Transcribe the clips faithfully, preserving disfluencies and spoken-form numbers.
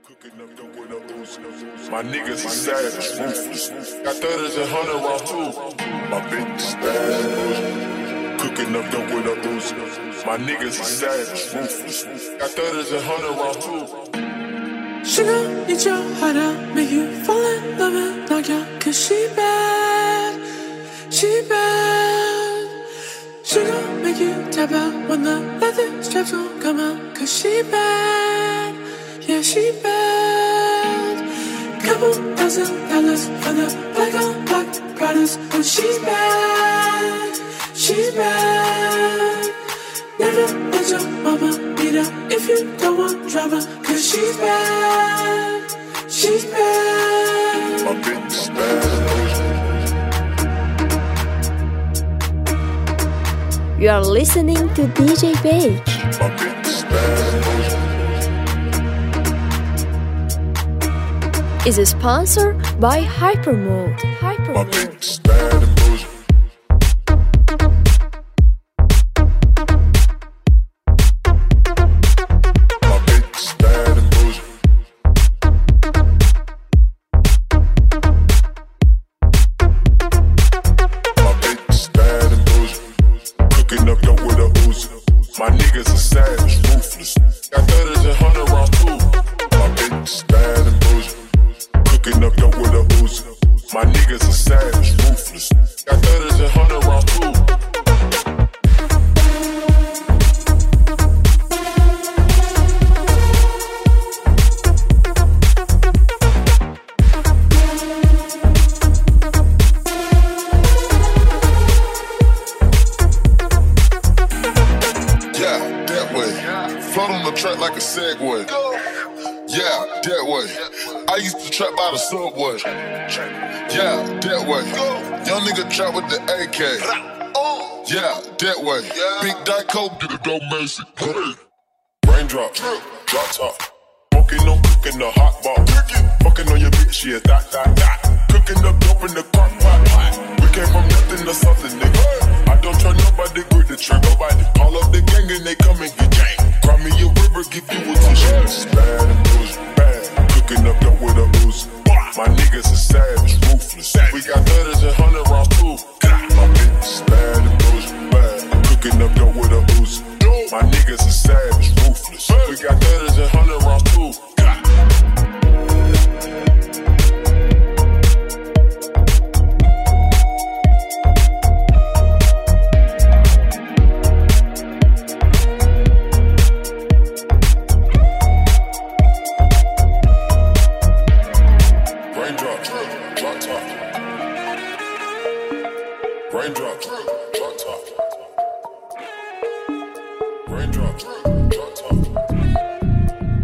My niggas are savage, ruthless. Got thudders and hundred rounds too. My bitch bad, cooking up dope with a Uzi. My niggas are savage, ruthless. Got thudders and hundred rounds too. Sugar, eat your heart out, make you fall in love and knock out. Cause she bad, she bad. Sugar, make you tap out when the leather straps gon' come out. Cause she bad, yeah she bad. Couple thousand dollars for the black on black products. Oh she's bad, she's bad. Never let your mama beat her if you don't want drama. Cause she's bad, she's bad. My bitch is bad. You are listening to D J Bake. My bitch is bad. Is sponsored by Hypermode. Hypermode. My bitch is bad and bougie. My bitch is bad and bougie. My bitch is bad and bougie. Cooking up dope with a Uzi. My niggas are savage, ruthless. Got thudders and hundred rounds too. My bitch is bad and bougie. Cooking up dope with a Uzi. My niggas are savage, ruthless. Got thudders and hundred rounds too. Yeah, that way. Float on the track like a Segway. Yeah, that way. I used to trap by the subway. Yeah, that way. Young nigga trap with the A K. Yeah, that way. Big Dyco, get it dope, Macy. Raindrop, drop top. Smoking on cooking the hot bar. Fucking on your bitch, yeah, that, that, that. Cooking up dope in the crock pot. We came from nothing to something, nigga. I don't try nobody, grip the trigger. Nobody call up the gang and they come and get gang. Cry me a river, give you a tissue. It's bad and bougie, bad. Cooking up dope with a Uzi. My niggas are savage, ruthless. We got thudders and hundred rounds too. My bitch is bad and bougie, bad. Cooking up dope with a Uzi. My niggas are savage, ruthless. We got thudders and hundred rounds too. Raindrops, drop top. Raindrops, drop top. Raindrops, drop top.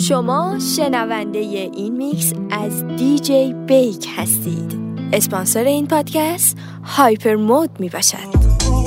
شما شنونده این میکس از دی جی بیک هستید. اسپانسر این پادکست هایپر مود می باشد.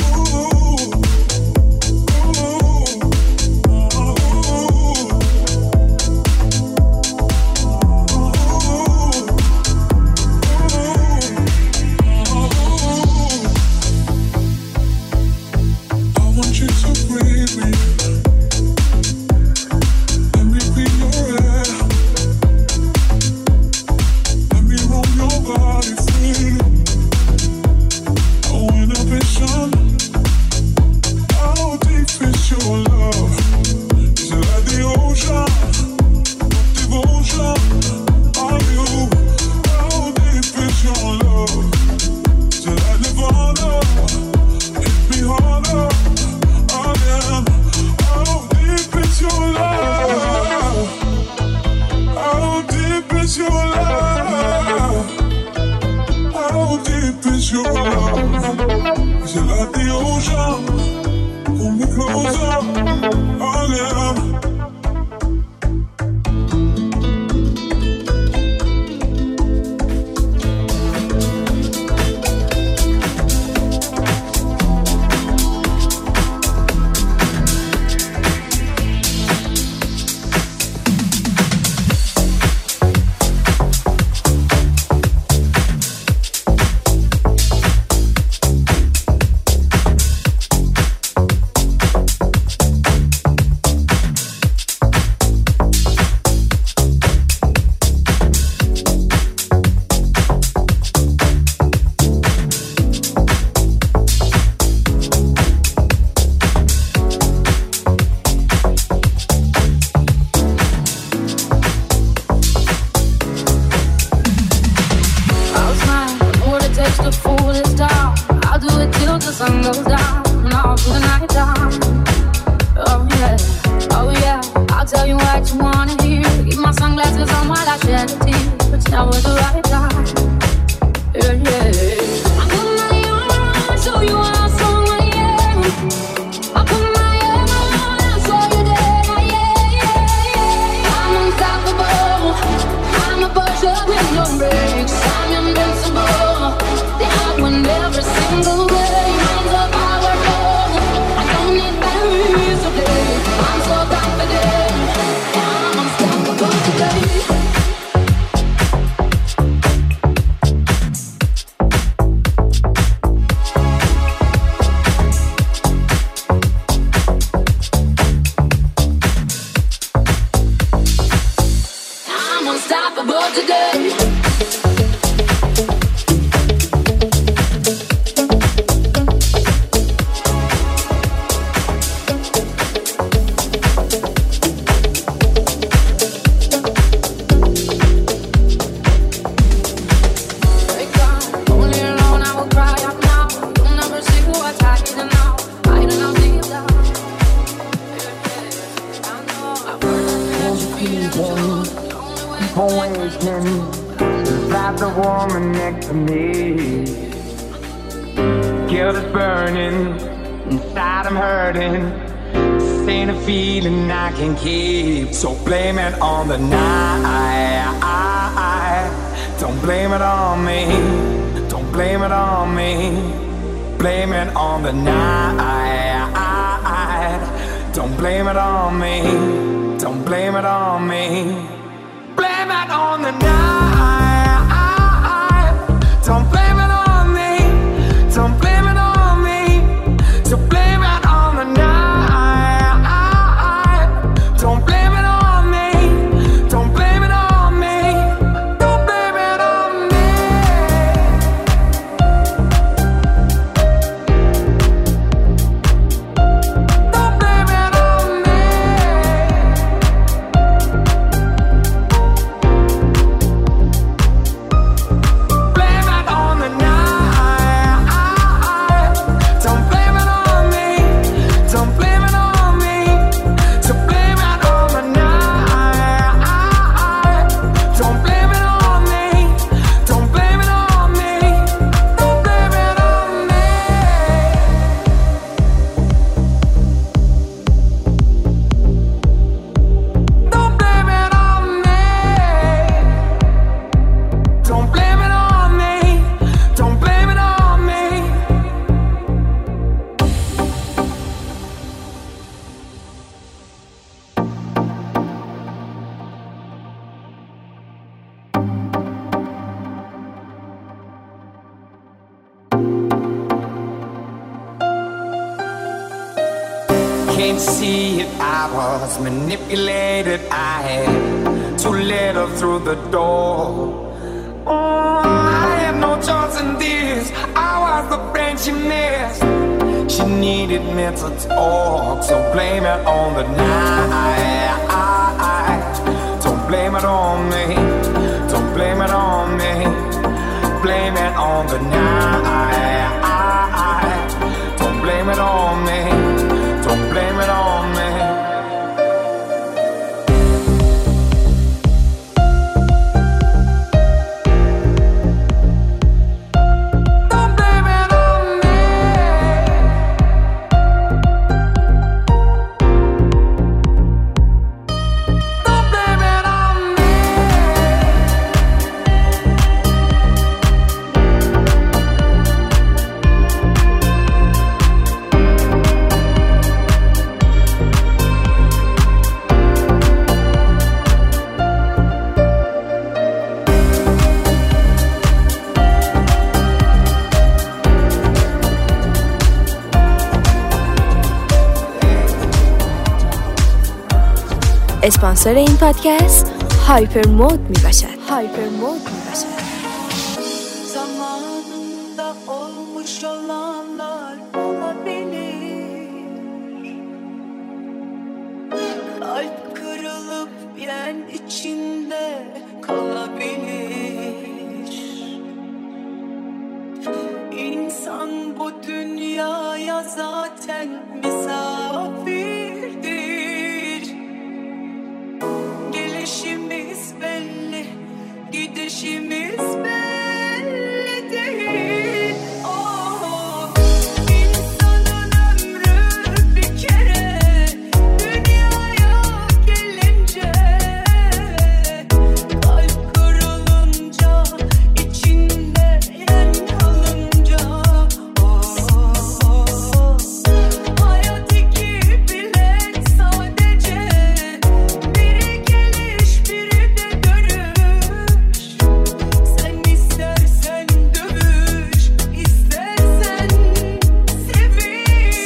So blame it on the night. Don't blame it on me. Don't blame it on me. Blame it on the night. Don't blame it on me. Don't blame it on me. Blame it on the night. Don't blame it on me. Don't blame it on me. So blame it on the night. Don't blame it on me. Don't blame it on me. Don't blame it on me. Don't blame it on me. can't see it, I was manipulated. I had to let her through the door. Oh, I had no choice in this. I was the friend she missed. She needed me to talk, so blame it on the night. Don't blame it on me. Don't blame it on me. Blame it on the night. Don't blame it on me. Don't blame it on me. اسپانسر این پادکست هایپر مود می باشد. هایپر مود می باشد. Zamanında olmuş olanlar olabilir. Kalp kırılıp yen içinde kalabilir. İnsan bu dünyaya zaten misafirdir. Gelişimiz belli, gidişimiz belli değil. Oh, insanın ömrü bir kere, dünyaya gelince, kalp kırılınca, içinde yen kalınca, oh, hayat iki bilet sadece. Biri geliş, biri de dönüş. Sen istersen dövüş, istersen seviş.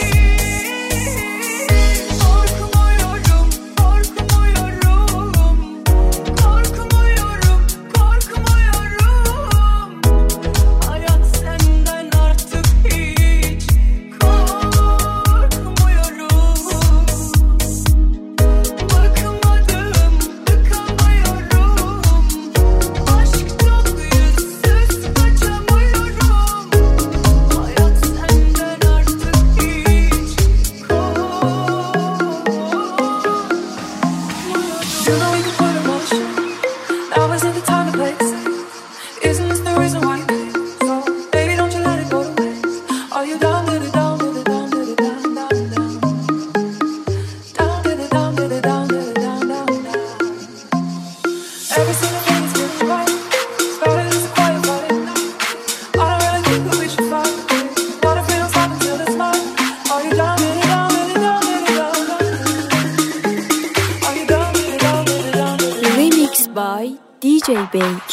Korkmuyorum, korkmuyorum, korkmuyorum, korkmuyorum. Hayat senden artık hiç korkmuyorum. Bakmadım, bakamıyorum. Aşk çok yüzsüz, kaçamıyorum. Hayat senden artık hiç korkmuyorum. You know we can put in motion. Now isn't the time to play it safe. Isn't this the reason why you came? So baby, don't you let it go to waste. Are you down, did it down, did it down, did it down, down, down? Down, did it down, did it down, did it down, down, down. Every single thing is getting right. Started as a quiet Friday night. I don't really think that we should fight. What if we don't stop until it's mine? Are you down, did it down, did it down, did it down, down? Are you down, did it down, did it down, did it down? Remix by دی جی Bake.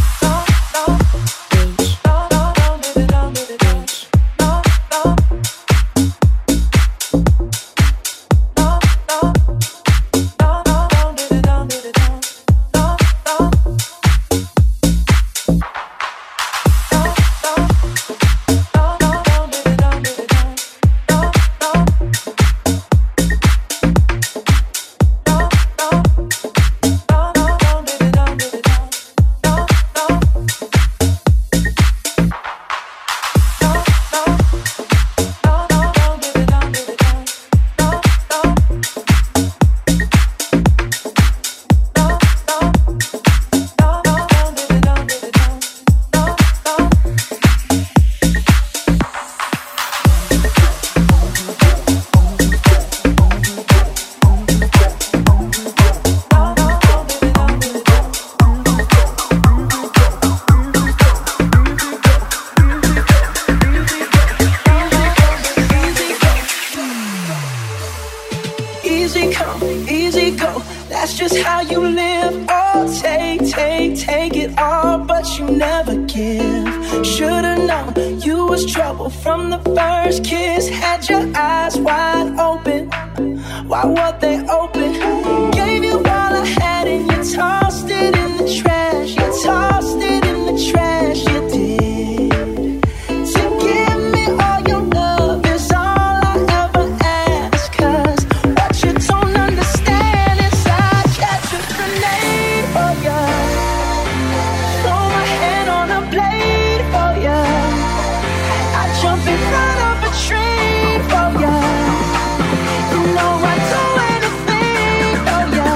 Easy come, easy go, that's just how you live. Oh, take, take, take it all, but you never give. Should've known you was trouble from the first kiss. Had your eyes wide open, Why were they open? Gave you all I had and you tossed it in the trash. You tossed it in the trash, you did. To give me all your love is all I ever ask. Cause what you don't understand is I catch a grenade for ya. Throw my hand on a blade for ya. I jump in front of a train for ya. You know I do anything for ya.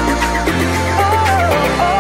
Oh, oh.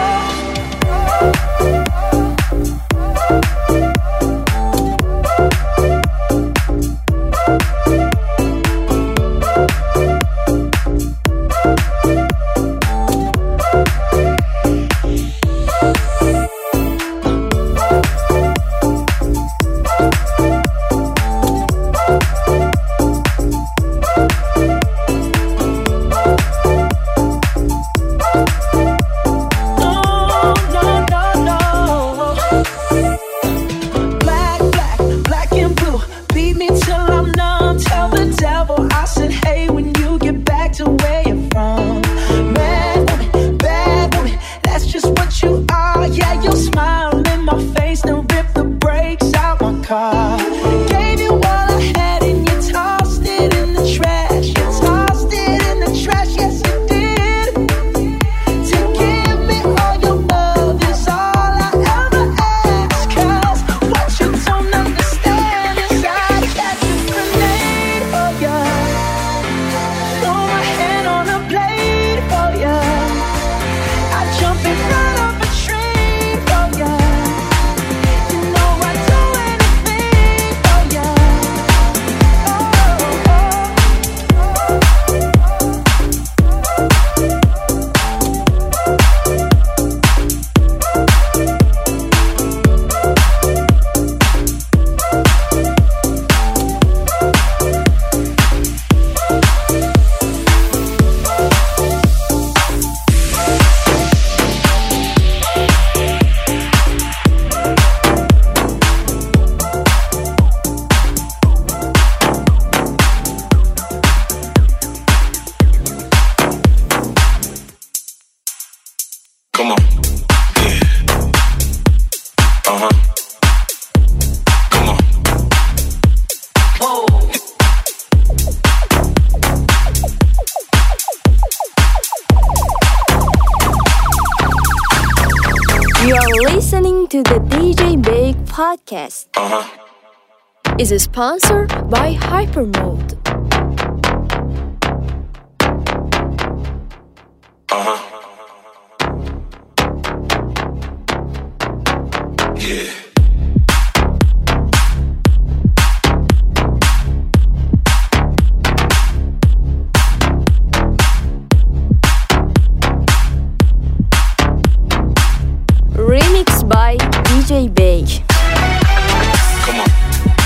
To the D J Bake podcast uh-huh. is sponsored by Hypermode. Uh-huh. Yeah. Remixed by D J Bake. Come on.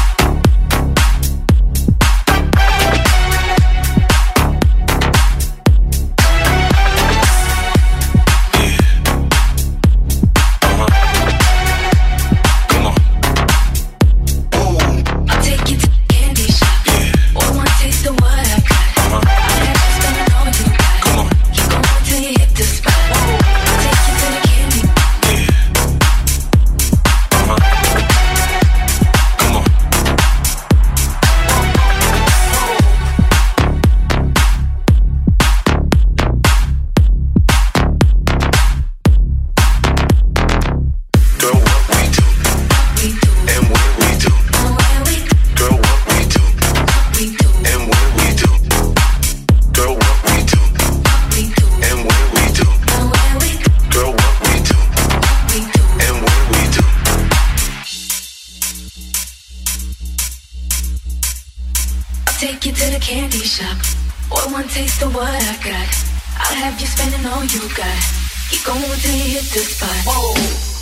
Take you to the candy shop. Boy, one taste of what I got. I'll have you spending all you got. Keep going till you hit the spot. Whoa.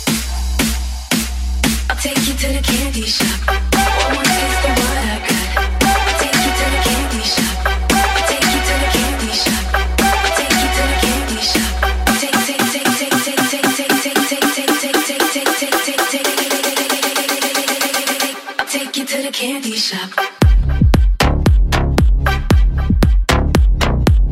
I'll take you to the candy shop. Boy, one taste of what I got. I'll take you to the candy shop. I'll take you to the candy shop. I'll take you to the candy shop. Take, take, take, take, take, take, take, take, take, take, take, take, take, take, take, take. I'll take you to the candy shop.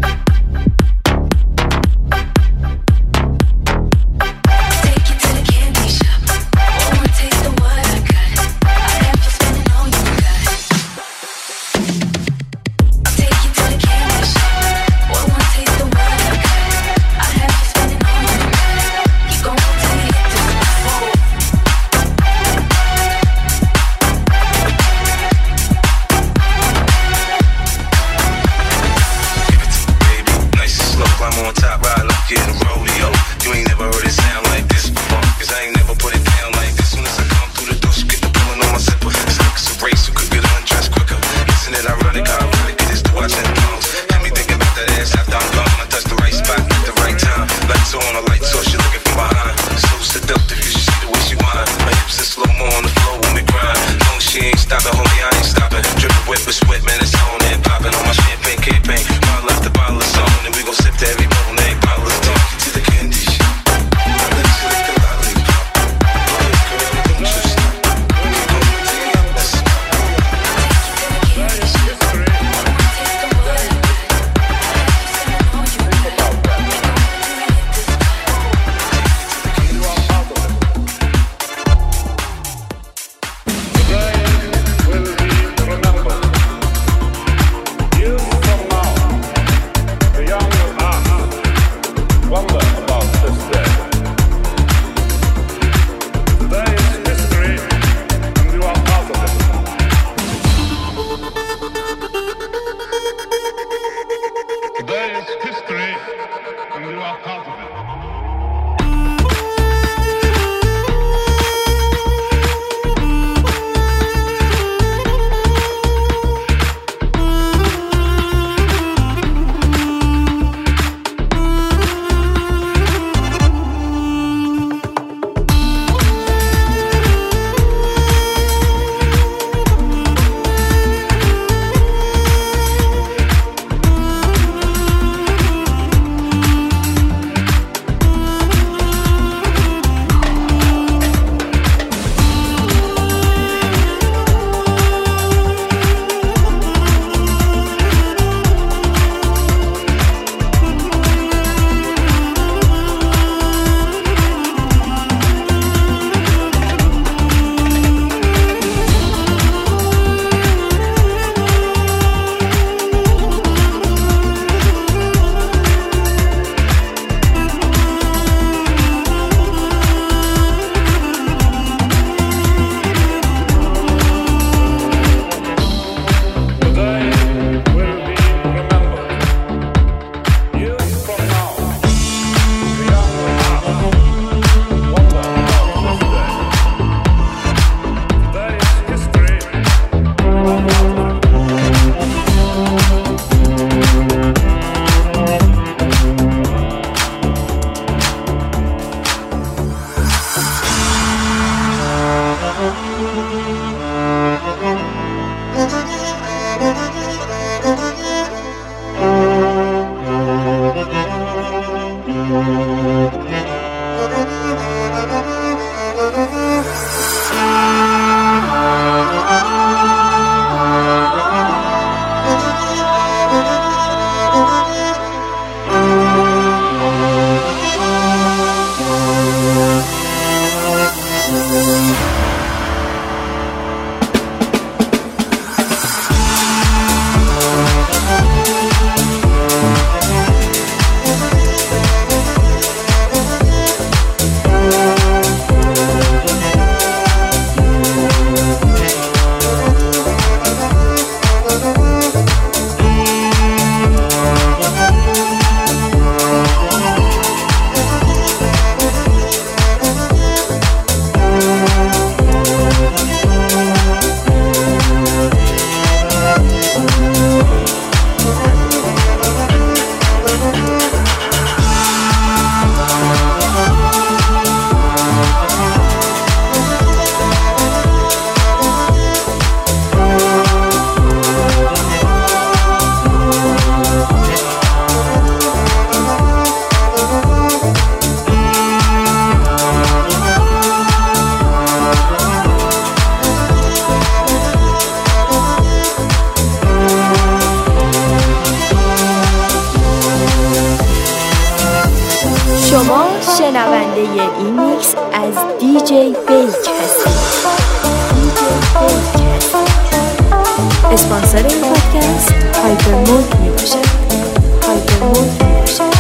دیجی بیک هستید. اسپانسر این پادکست هایپر مود می باشد. هایپر مود می باشد.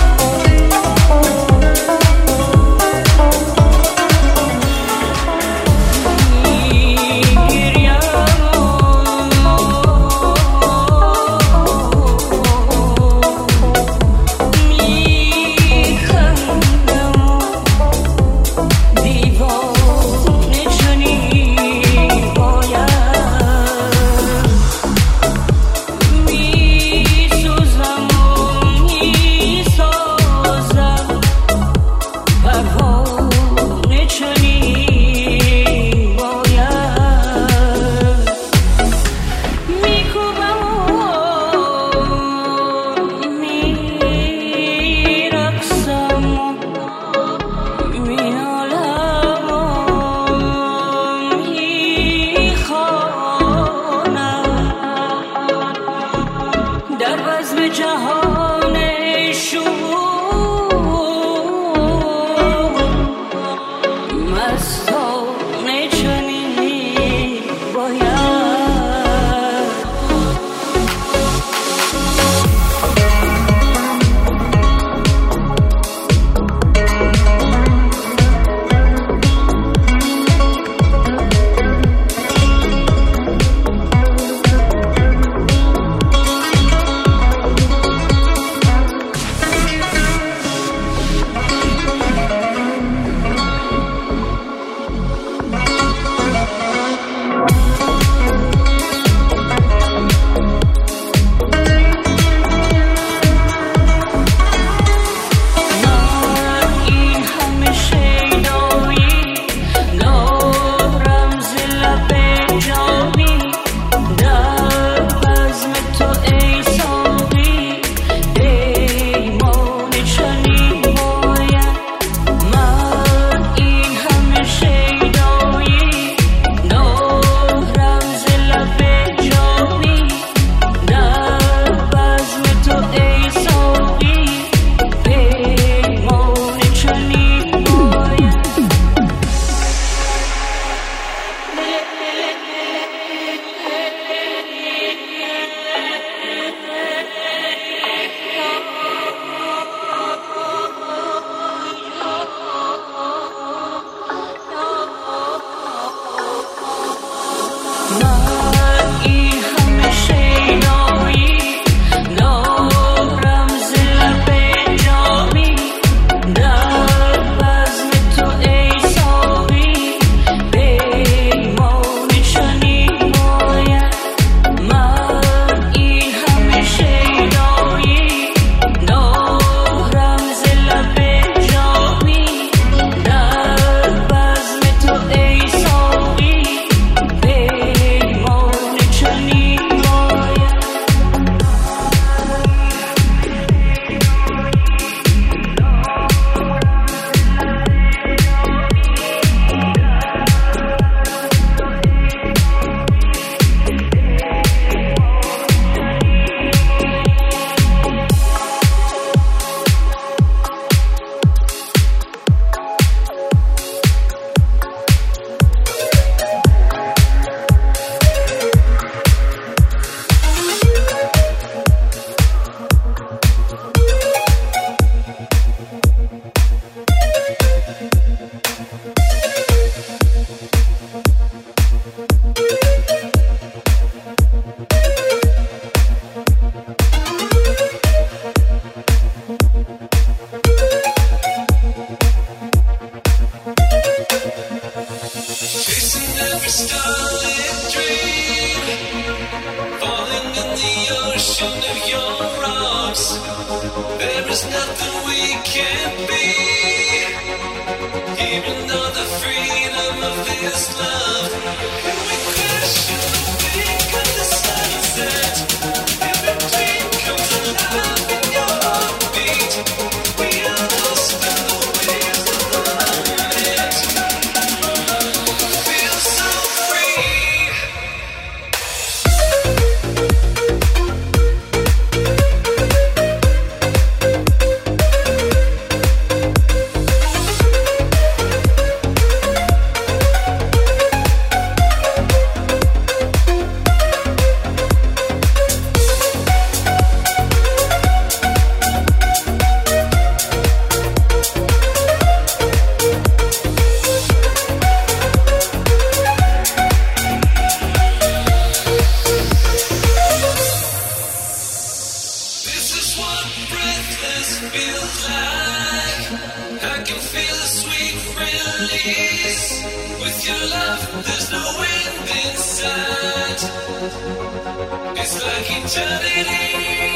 there's no end in sight. It's like eternity.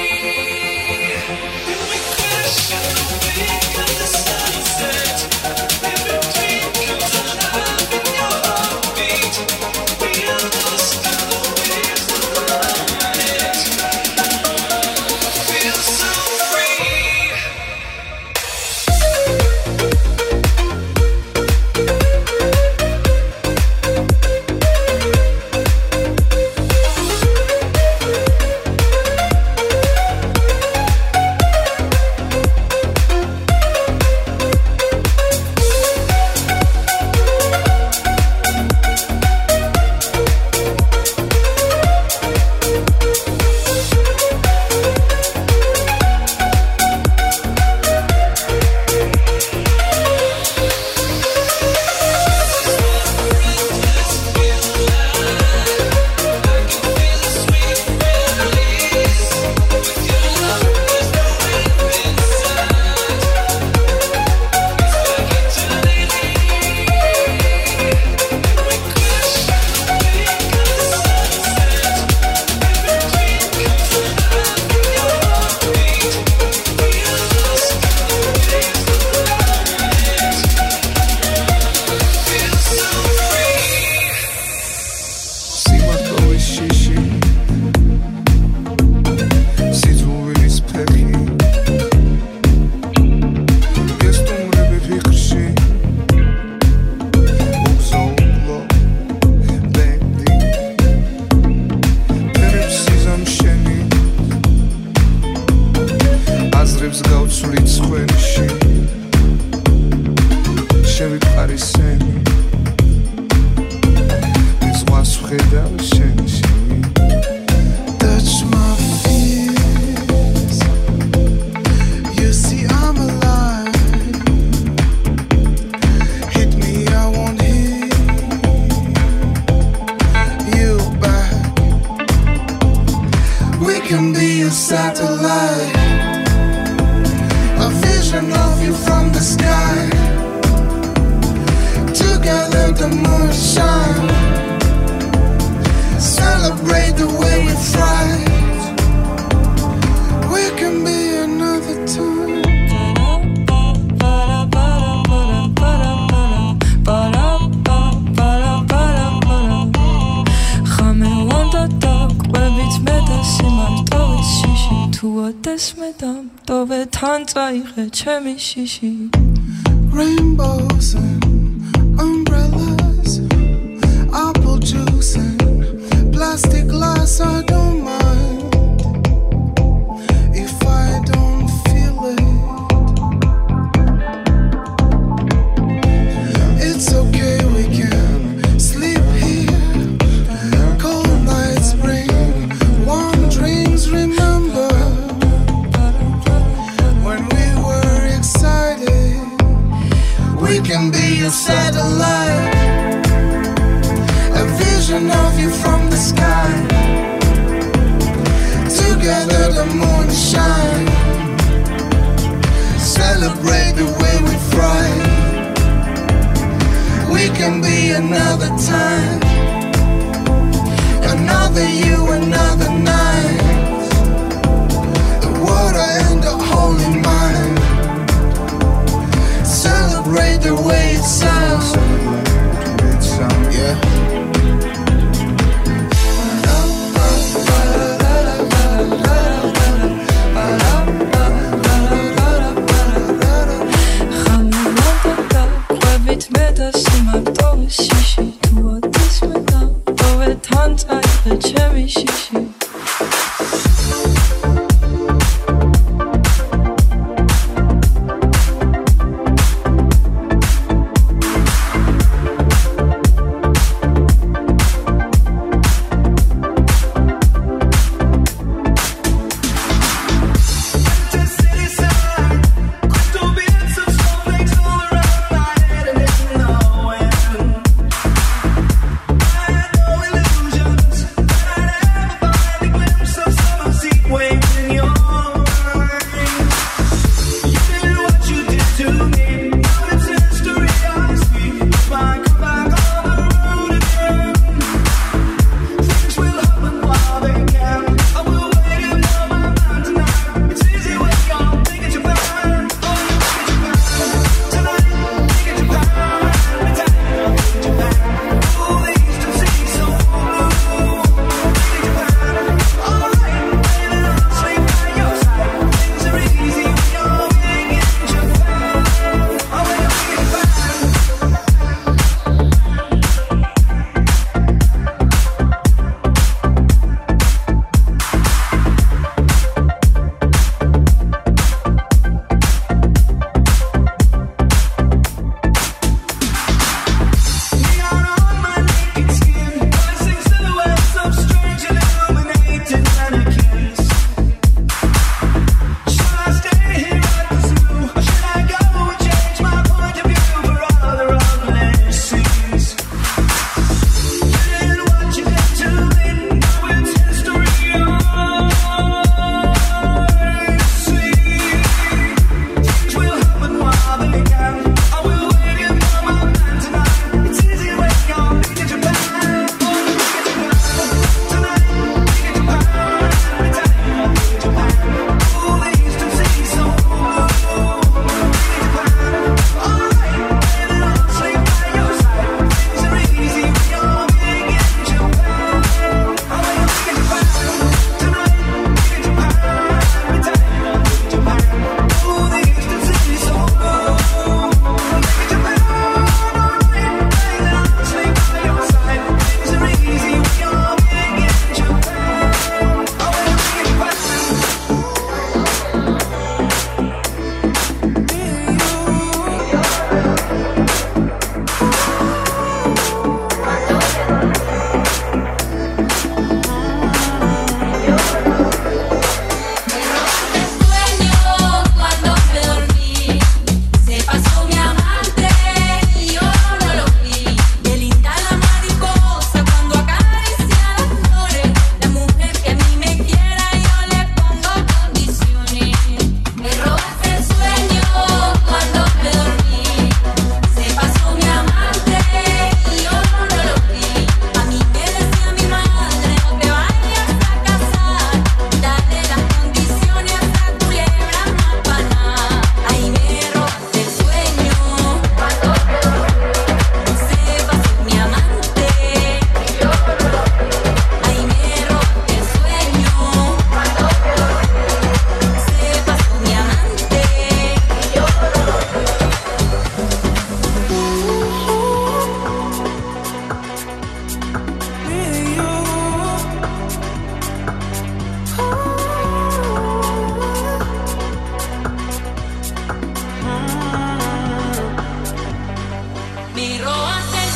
And we crash on the wake of the sunset. Every dream comes alive in your heartbeat. We are lost in the waves of light. Feel so free. ჩემი შიში Rainbows and umbrellas, apple juice and plastic glass. I don't mind if I don't feel it. It's okay, we can sleep here. Cold nights bring warm dreams. Remember we can be a satellite, a vision of you from the sky. Together the moon shine. Celebrate the way we fly. We can be another time, another you, another night. The water and the holy mind. Celebrate the way it sounds. Yeah. Shishi, tu o desmedam, dove tanza e c'è mi shishi.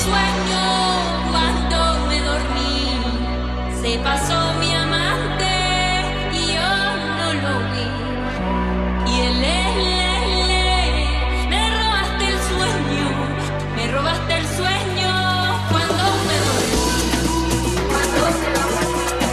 sueño cuando me dormí. Se pasó mi amante y yo no lo vi. Y el le, le, le, me robaste el sueño, me robaste el sueño cuando me dormí. Cuando me dormí.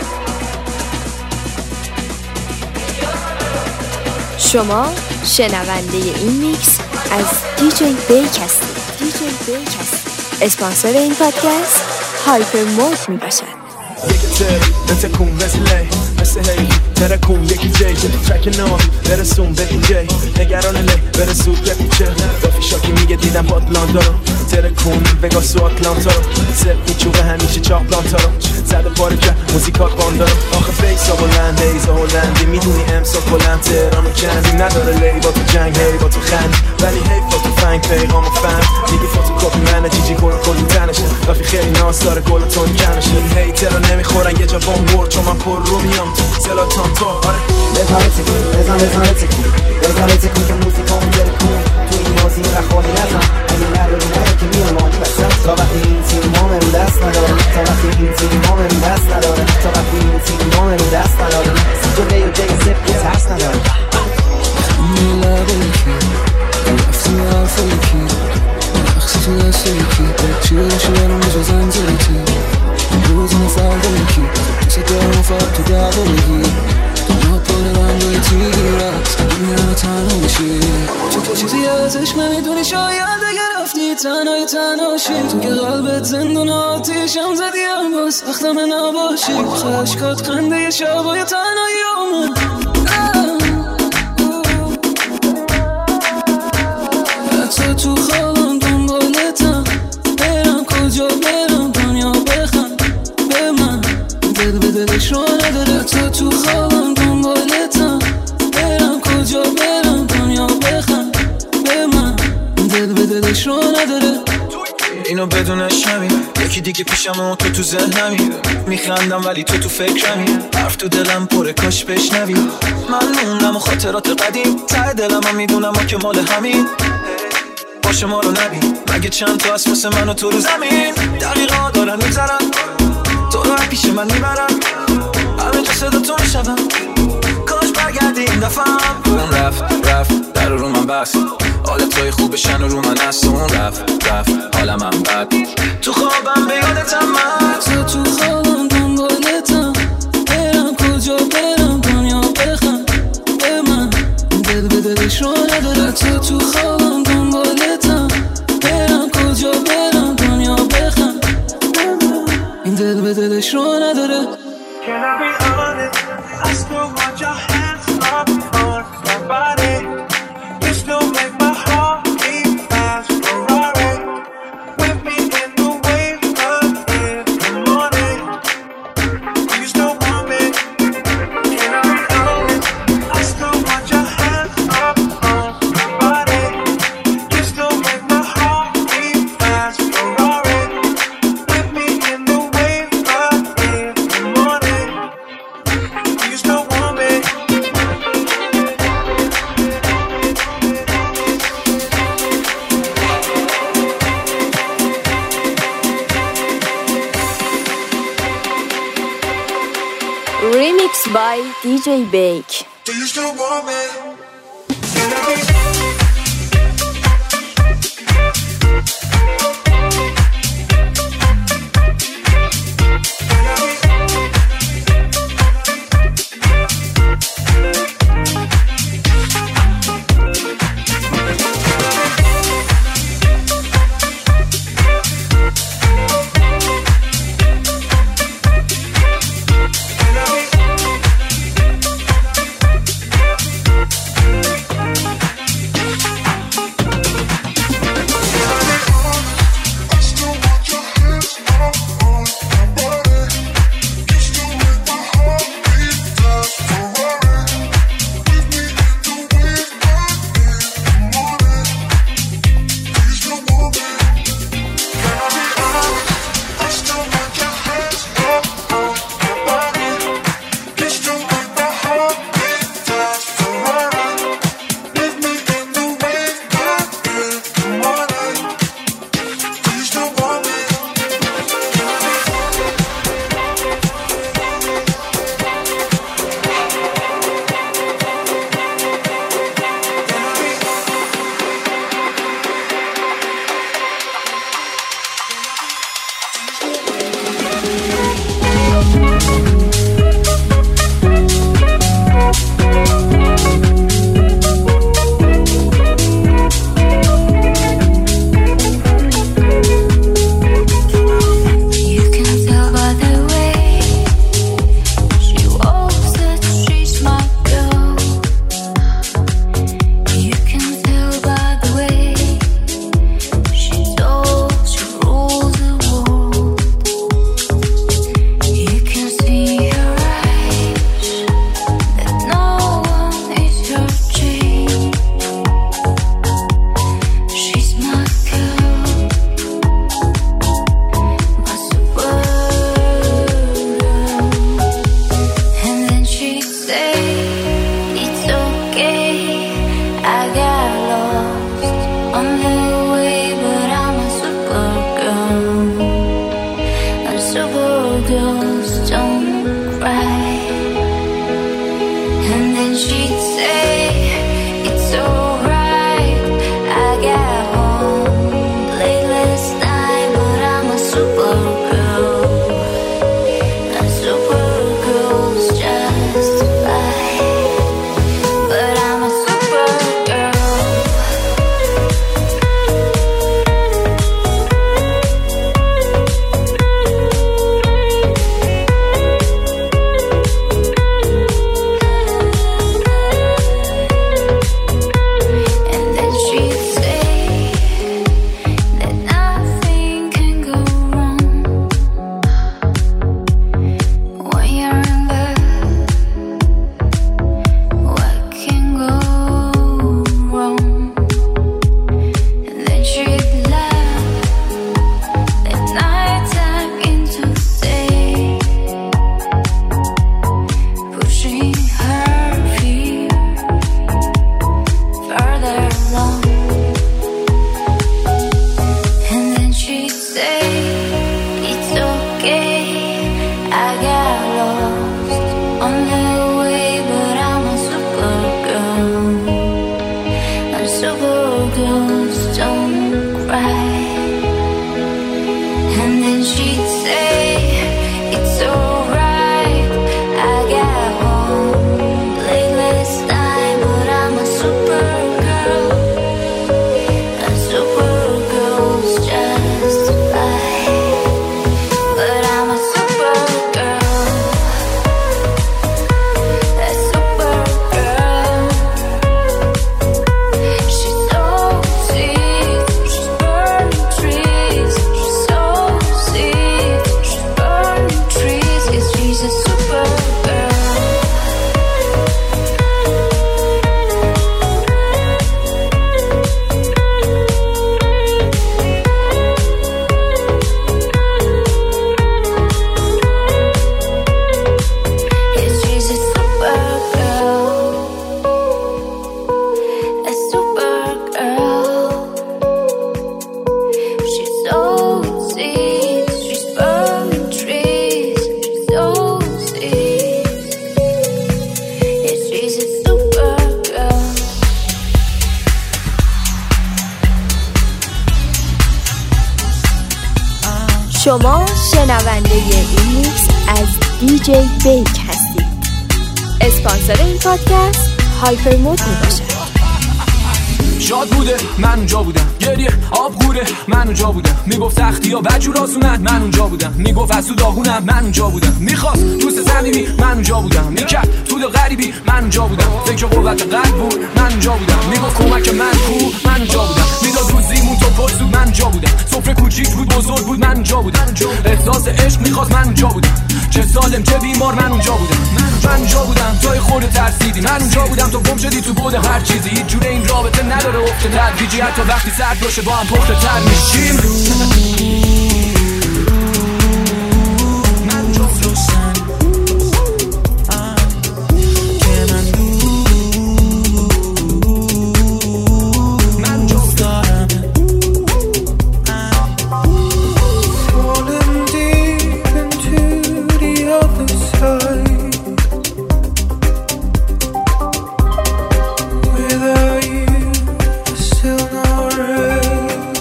شما شنونده این میکس از دیجی بیک هستید. دیجی بیک هستید. اسپانسر این پادکست هایپر مود می باشد. یک تر نتکون مثل مثل هی ترکون یکی جی ترک نام برسون به دیجی نگران لی برسون به پیچه رافی شاکی میگه دیدم پاتلاندا رو ترکون وگاس و آتلانتا رو سر میچوقه همیشه چاق پلانتا رو زده پاره که موزیکات باندا رو آخه بیسا بلند هیزا هلندی میدونی امسا بلند تهران و کندی نداره لی با تو جنگ هی با تو خند ولی هی با تو فنگ پیغام و فهم میگی فوتو کپی منه جیجی گل کلی تنشه رافی خیلی ناس داره گل تون کنش این هی ترا نمیخورن یه جا بام ورد چون من پر رو میام تو سلاتان تو آره بزن تکون بزن بزن تکون بزن تکون که موزیکا اون دل کن تو این بازی رخوانی نزن اگه نداری نره که میام آن پسن تا وقتی این تیم ما رو دست نداره تا وقتی این تیم ما رو دست نداره تا وقتی این تیم ما رو دست نداره جلوی و جای زب که ترس نداره میلابه یکی رفتی حرفه یکی اخصی تو دست یکی چی باشی برام بجا زنزلتی روز مفرده یکی کسی دارم و فرد تو دعوا بگی دنیا پر رنگای تیگی رقص میرم تنها بشی تو که چیزی ازش نمیدونی شاید اگه رفتی تنهای تنهاشی تو که قلبت زندون آتیشم زدی هم باز وقتم نباشی خشکات خنده یه شبای تنهایی آمد حتی تو خوابم دنبالتم برم کجا برم دنیا بخند به من دل به دلش رو نداره حتی تو خوابم دنبالتم برم کجا برم دنیا بخند به من دل به دلش رو نداره اینو بدونش همین یکی دیگه پیشم و تو تو ذهنمی میخندم ولی تو تو فکرمی حرف تو دلم پره کاش بشنوی من موندم و خاطرات قدیم ته دلم هم میدونم و که مال همین باشه ما رو نبین مگه چند تا هست مثل من و تو رو زمین دقیقا دارن میگذرن تو رو پیش من میبرن همه جا صدا تو میشدم کاش برگردی این دفعه اون رفت رفت در رو من بست حالت های خوب بشن و رو من هست اون رفت رفت حالم هم بد تو خوابم به یادتم من تو تو خوابم دنبالتم برم کجا برم دنیا بخند به من دل به دلش رو نداره تو تو خوابم دنبالتم برم کجا برم دنیا بخند این دل به دلش رو نداره Can I be honest? I still want your hands up on my body. You still make my heart beat fast. Ferrari with me in the wave of in the morning. You still want me? Can I be honest? I still want your hands up on my body. You still make my heart beat fast. Ferrari with me in the wave of in the morning. You still want me? Remix by دیجی بیک. Do you still want me? Can I be? شما شنونده این میکس از دیجی بیک هستید. اسپانسر این پادکست هایپر مود می باشد. شاد بوده من اونجا بودم، گریه آب غوره من اونجا بودم، میگفت سختی ها بجور آسونن من اونجا بودم، میگفت از تو داغونم من اونجا بودم، میخواست دوست صمیمی من اونجا بودم، میکرد تو دل غریبی من اونجا بودم، فکر قوت قلب بود من اونجا بودم، میگفت کمک من کو من اونجا بودم، میداد روزیمون تو پرسود من اونجا بودم، سفره کوچیک بود بزرگ بود من اونجا بودم، احساس عشق میخواست من اونجا بودم، چه سالم چه بیمار من اونجا بودم، من اونجا بودم توی خورده ترسیدی، من اونجا بودم تو گم شدی تو بود هر چیزی، هیچ جوره این رابطه نداره افت تدریجی، حتی وقتی سرد باشه با هم پخته تر میشیم. من جفتوسن که من من جفت دارم Falling deep into the other side without you still not right.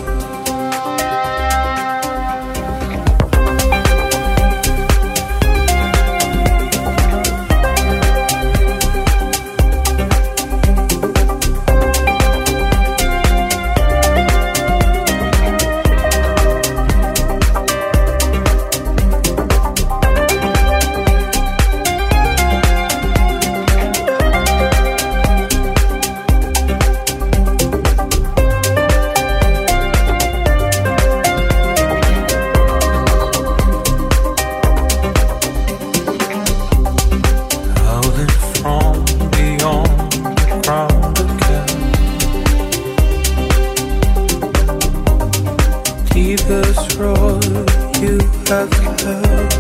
Deepest road you have heard,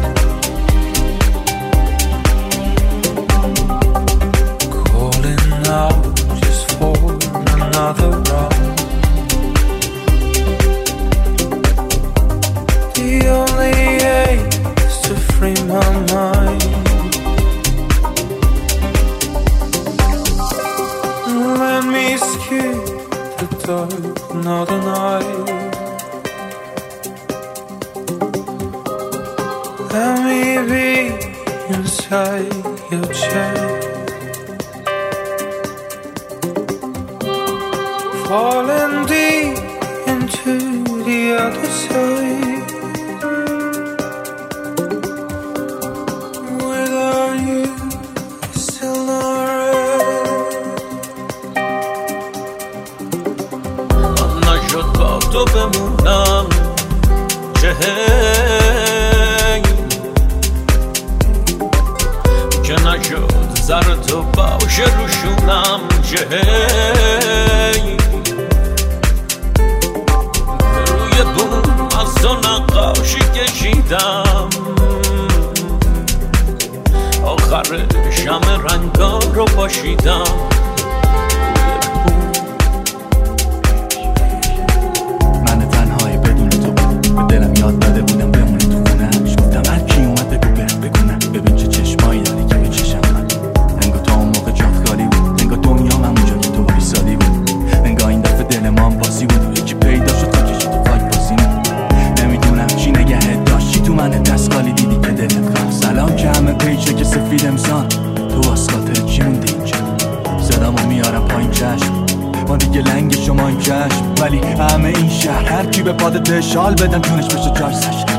calling out just for another run. The only aim is to free my mind. Let me skip the dark another night. Let me be inside your chair, falling deep into the other side. Without you, it's still not right. نشد با تو بمونم چه که نشد زر تو باشه روشونم چه روی بوم از تو نقاشی کشیدم، آخر شمع رنگا رو پاشیدم. من تنهایی بدون تو به دلم یاد داده بودم بمونه تو خونه، شفتم هر کی اومد بگو برم بگونه، ببین چه چشمایی داری که به چشم من، انگا تا اون موقع جات خالی بود، انگا دنیا من اونجا که تو بیسالی بود، انگا این دفعه دل ما هم بازی بود، یکی پیدا شد تا کشی تو خاک بازی بود. نمیدونم چی نگهت داشتی تو من دستخالی دیدی که دلت خواست، سلام که همه پیچه که سفید امسان تو از خاطر چی موندی اینجا، صدامو میارم پایین چشم ما دیگه لنگ شما این چشم، ولی همه این شهر هر کی به پادت شال بدن جونش بشه جاسش،